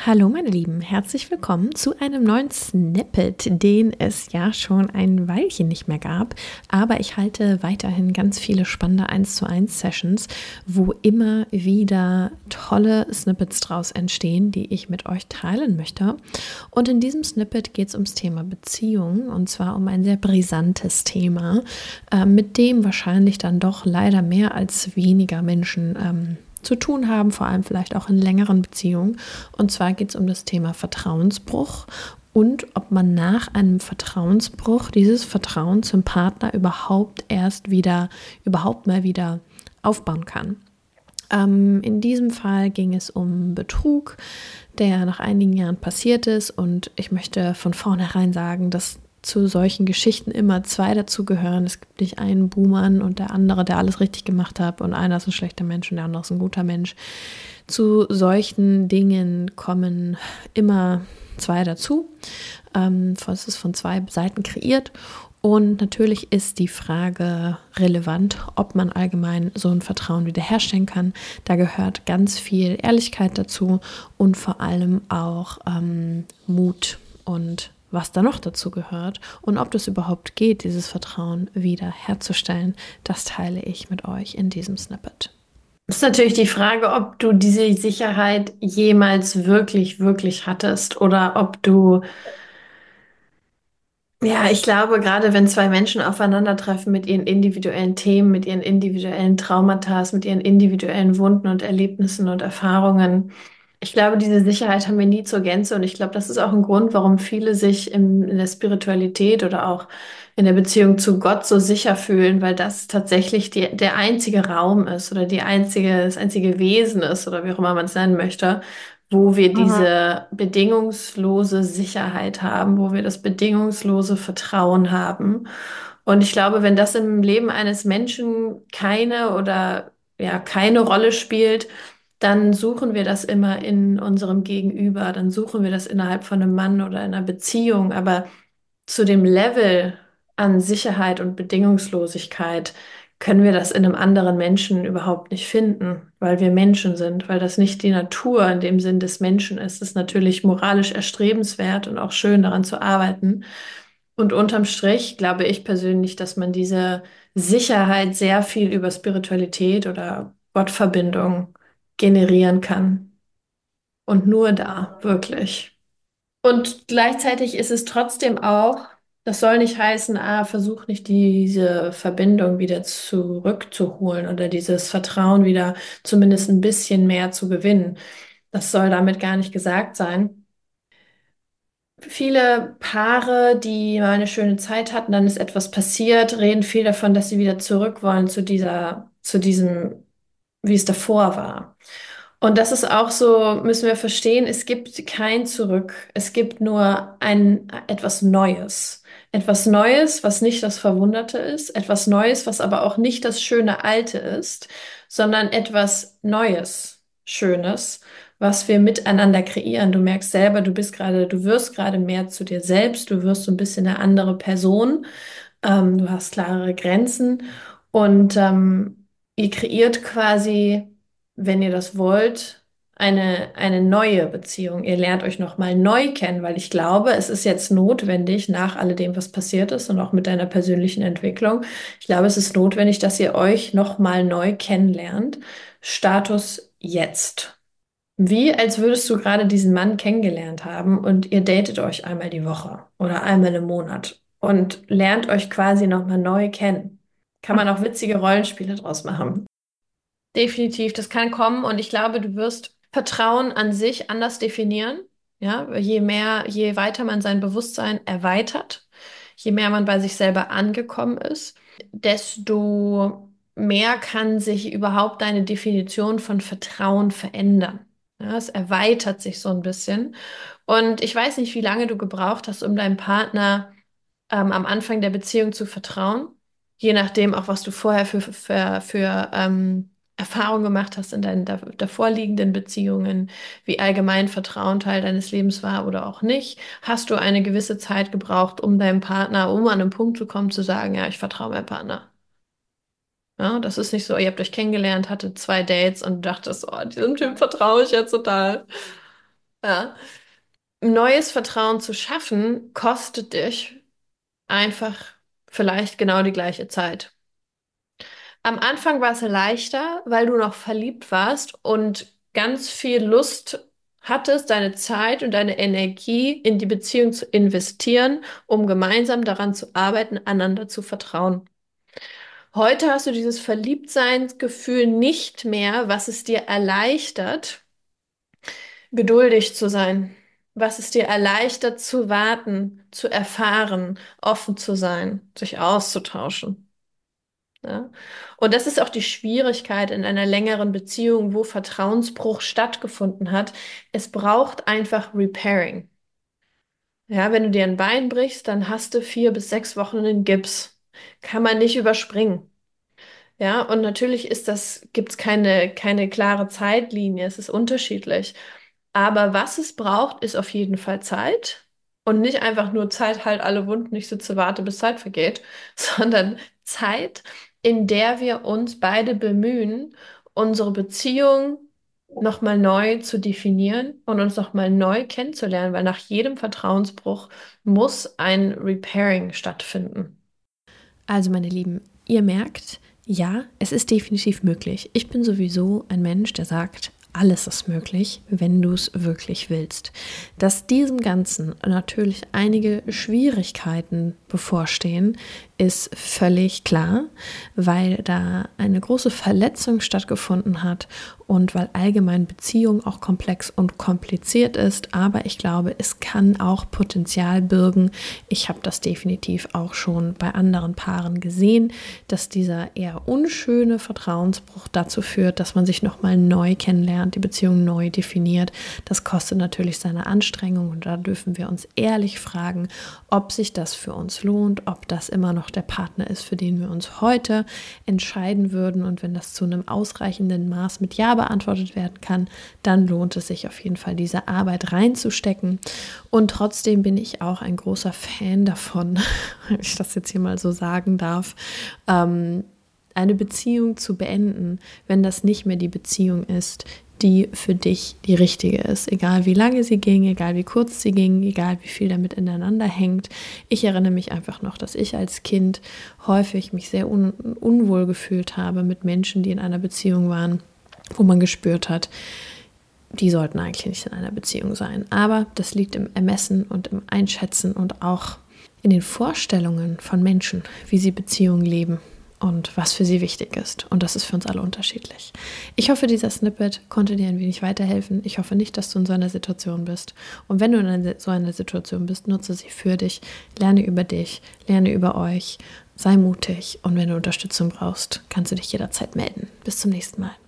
Hallo meine Lieben, herzlich willkommen zu einem neuen Snippet, den es ja schon ein Weilchen nicht mehr gab, aber ich halte weiterhin ganz viele spannende 1:1 Sessions, wo immer wieder tolle Snippets draus entstehen, die ich mit euch teilen möchte. Und in diesem Snippet geht es ums Thema Beziehung, und zwar um ein sehr brisantes Thema, mit dem wahrscheinlich dann doch leider mehr als weniger Menschen zu tun haben, vor allem vielleicht auch in längeren Beziehungen. Und zwar geht es um das Thema Vertrauensbruch und ob man nach einem Vertrauensbruch dieses Vertrauen zum Partner überhaupt mal wieder aufbauen kann. In diesem Fall ging es um Betrug, der nach einigen Jahren passiert ist, und ich möchte von vornherein sagen, dass zu solchen Geschichten immer zwei dazugehören. Es gibt nicht einen Buhmann und der andere, der alles richtig gemacht hat, und einer ist ein schlechter Mensch und der andere ist ein guter Mensch. Zu solchen Dingen kommen immer zwei dazu. Es ist von zwei Seiten kreiert. Und natürlich ist die Frage relevant, ob man allgemein so ein Vertrauen wiederherstellen kann. Da gehört ganz viel Ehrlichkeit dazu und vor allem auch Mut und was da noch dazu gehört und ob das überhaupt geht, dieses Vertrauen wiederherzustellen. Das teile ich mit euch in diesem Snippet. Das ist natürlich die Frage, ob du diese Sicherheit jemals wirklich, wirklich hattest oder ob du, ja, ich glaube, gerade wenn zwei Menschen aufeinandertreffen mit ihren individuellen Themen, mit ihren individuellen Traumata, mit ihren individuellen Wunden und Erlebnissen und Erfahrungen, ich glaube, diese Sicherheit haben wir nie zur Gänze, und ich glaube, das ist auch ein Grund, warum viele sich in der Spiritualität oder auch in der Beziehung zu Gott so sicher fühlen, weil das tatsächlich der einzige Raum ist oder das einzige Wesen ist oder wie auch immer man es nennen möchte, wo wir Mhm. diese bedingungslose Sicherheit haben, wo wir das bedingungslose Vertrauen haben. Und ich glaube, wenn das im Leben eines Menschen keine Rolle spielt, dann suchen wir das immer in unserem Gegenüber, dann suchen wir das innerhalb von einem Mann oder einer Beziehung. Aber zu dem Level an Sicherheit und Bedingungslosigkeit können wir das in einem anderen Menschen überhaupt nicht finden, weil wir Menschen sind, weil das nicht die Natur in dem Sinn des Menschen ist. Es ist natürlich moralisch erstrebenswert und auch schön daran zu arbeiten. Und unterm Strich glaube ich persönlich, dass man diese Sicherheit sehr viel über Spiritualität oder Gottverbindung generieren kann. Und nur da, wirklich. Und gleichzeitig ist es trotzdem auch, das soll nicht heißen, versuch nicht diese Verbindung wieder zurückzuholen oder dieses Vertrauen wieder zumindest ein bisschen mehr zu gewinnen. Das soll damit gar nicht gesagt sein. Viele Paare, die mal eine schöne Zeit hatten, dann ist etwas passiert, reden viel davon, dass sie wieder zurück wollen zu diesem, wie es davor war. Und das ist auch so, müssen wir verstehen, es gibt kein Zurück. Es gibt nur etwas Neues. Etwas Neues, was nicht das Verwunderte ist. Etwas Neues, was aber auch nicht das schöne Alte ist, sondern etwas Neues, Schönes, was wir miteinander kreieren. Du merkst selber, du wirst gerade mehr zu dir selbst. Du wirst so ein bisschen eine andere Person. Du hast klarere Grenzen, und ihr kreiert quasi, wenn ihr das wollt, eine neue Beziehung. Ihr lernt euch nochmal neu kennen, weil ich glaube, es ist jetzt notwendig, nach alledem, was passiert ist und auch mit deiner persönlichen Entwicklung, ich glaube, es ist notwendig, dass ihr euch nochmal neu kennenlernt. Status jetzt. Wie als würdest du gerade diesen Mann kennengelernt haben und ihr datet euch einmal die Woche oder einmal im Monat und lernt euch quasi nochmal neu kennen. Kann man auch witzige Rollenspiele draus machen. Definitiv, das kann kommen, und ich glaube, du wirst Vertrauen an sich anders definieren. Ja, je weiter man sein Bewusstsein erweitert, je mehr man bei sich selber angekommen ist, desto mehr kann sich überhaupt deine Definition von Vertrauen verändern. Ja, es erweitert sich so ein bisschen. Und ich weiß nicht, wie lange du gebraucht hast, um deinem Partner am Anfang der Beziehung zu vertrauen. Je nachdem auch, was du vorher für Erfahrungen gemacht hast in deinen davorliegenden Beziehungen, wie allgemein Vertrauen Teil deines Lebens war oder auch nicht. Hast du eine gewisse Zeit gebraucht, um deinem Partner, um an einen Punkt zu kommen, zu sagen, ja, ich vertraue meinem Partner. Ja, das ist nicht so, ihr habt euch kennengelernt, hattet zwei Dates und dachtest, oh, diesem Typ vertraue ich jetzt total. Ja. Neues Vertrauen zu schaffen, kostet dich einfach vielleicht genau die gleiche Zeit. Am Anfang war es leichter, weil du noch verliebt warst und ganz viel Lust hattest, deine Zeit und deine Energie in die Beziehung zu investieren, um gemeinsam daran zu arbeiten, einander zu vertrauen. Heute hast du dieses Verliebtseinsgefühl nicht mehr, was es dir erleichtert, geduldig zu sein, was es dir erleichtert zu warten, zu erfahren, offen zu sein, sich auszutauschen. Ja? Und das ist auch die Schwierigkeit in einer längeren Beziehung, wo Vertrauensbruch stattgefunden hat. Es braucht einfach Repairing. Ja, wenn du dir ein Bein brichst, dann hast du 4 bis 6 Wochen einen Gips. Kann man nicht überspringen. Ja, und natürlich gibt es keine klare Zeitlinie. Es ist unterschiedlich. Aber was es braucht, ist auf jeden Fall Zeit. Und nicht einfach nur Zeit, halt alle Wunden, ich sitze, warte, bis Zeit vergeht, sondern Zeit, in der wir uns beide bemühen, unsere Beziehung nochmal neu zu definieren und uns nochmal neu kennenzulernen, weil nach jedem Vertrauensbruch muss ein Repairing stattfinden. Also meine Lieben, ihr merkt, ja, es ist definitiv möglich. Ich bin sowieso ein Mensch, der sagt, alles ist möglich, wenn du es wirklich willst. Dass diesem Ganzen natürlich einige Schwierigkeiten bevorstehen, ist völlig klar, weil da eine große Verletzung stattgefunden hat und weil allgemein Beziehung auch komplex und kompliziert ist. Aber ich glaube, es kann auch Potenzial birgen. Ich habe das definitiv auch schon bei anderen Paaren gesehen, dass dieser eher unschöne Vertrauensbruch dazu führt, dass man sich nochmal neu kennenlernt, die Beziehung neu definiert. Das kostet natürlich seine Anstrengung und da dürfen wir uns ehrlich fragen, ob sich das für uns lohnt, ob das immer noch der Partner ist, für den wir uns heute entscheiden würden. Und wenn das zu einem ausreichenden Maß mit Ja beantwortet werden kann, dann lohnt es sich auf jeden Fall, diese Arbeit reinzustecken. Und trotzdem bin ich auch ein großer Fan davon, wenn ich das jetzt hier mal so sagen darf, eine Beziehung zu beenden, wenn das nicht mehr die Beziehung ist, die für dich die richtige ist. Egal wie lange sie ging, egal wie kurz sie ging, egal wie viel damit ineinander hängt. Ich erinnere mich einfach noch, dass ich als Kind häufig mich sehr unwohl gefühlt habe mit Menschen, die in einer Beziehung waren, wo man gespürt hat, die sollten eigentlich nicht in einer Beziehung sein. Aber das liegt im Ermessen und im Einschätzen und auch in den Vorstellungen von Menschen, wie sie Beziehungen leben und was für sie wichtig ist. Und das ist für uns alle unterschiedlich. Ich hoffe, dieser Snippet konnte dir ein wenig weiterhelfen. Ich hoffe nicht, dass du in so einer Situation bist. Und wenn du in so einer Situation bist, nutze sie für dich. Lerne über dich, lerne über euch. Sei mutig. Und wenn du Unterstützung brauchst, kannst du dich jederzeit melden. Bis zum nächsten Mal.